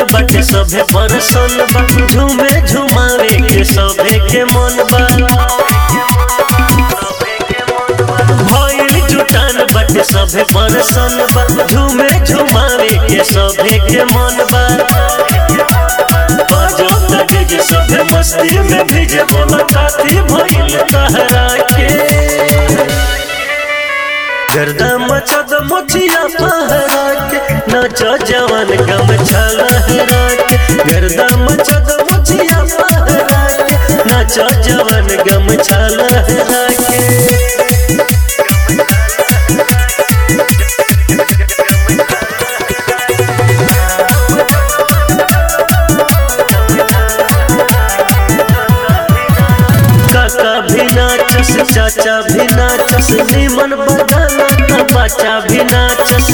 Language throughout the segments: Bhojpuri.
बाटे सभे परसन बा, झूमे झुमावे के सभे के मन बा। भइल जुटान बाटे सभे परसन बा, झूमे झुमावे के सभे के मन बा। बजता डीजे सभे मस्ती में भीजे, बोला काती भइल कहरा के। गर्दा मचद मोचिया पहरा के, नाच जवान गमछा लहरा के। गर्दा मचद मोचिया पहरा के, नाच जवान गमछा लहरा के। काका भी नाचस, चाचा भी नाचस, निमन बदला बच्चा भी नाचस।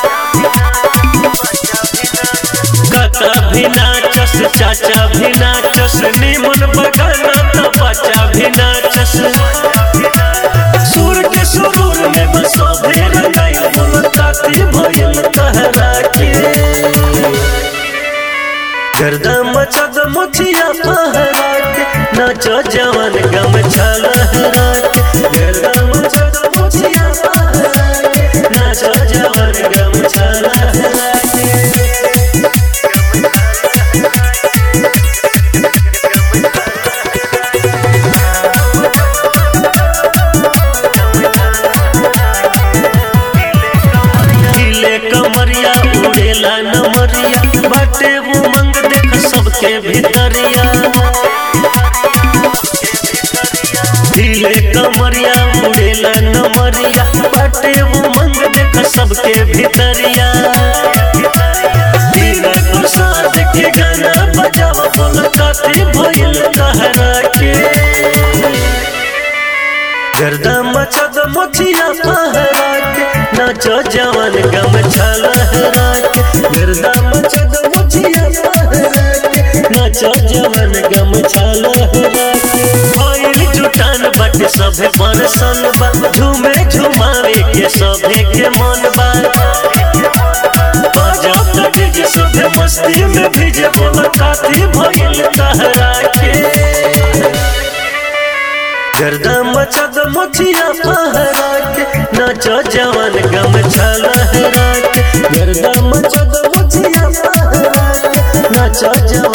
काका भी नाचस, चाचा भी नाचस, निमन बदला बच्चा भी नाचस। सुर के सुरूर में बसो भी रंगाई, मुलाकाती भइल कहरा के। गर्दा मचद मोचिया पहरा के, नाचो जवान गमछा लहरा के। गर्दा मचद मोचिया पहरा के, नाचो जवान गमछा लहरा के। हिले कमरिया उड़ेला नमरिया, बाटे उमंग देख सबके भीतरिया। हिले कमरिया उड़ेला नमरिया, बाटे उमंग देख सबके भीतरिया। बिना प्रसाद के गाना बजावा, मुलाकाती भइल कहरा के। गर्दा मचद मोचिया पहरा के, नाचो जवान गमछा लहरा के। गर्दा मचद मोचिया पहरा के, नाचो जवान गमछा लहरा के। भइल जुटान बाटे सभे परसन बा, झूमे झुमावे के सभे के मन बा। बजता डीजे सभे मस्ती में भीजे, मुलाकाती भइल कहरा के। गर्दा मचद मोचिया पहरा के, नाचो जवान गमछा लहरा के। गर्दा मचद मोचिया पहरा के, नाचो जवान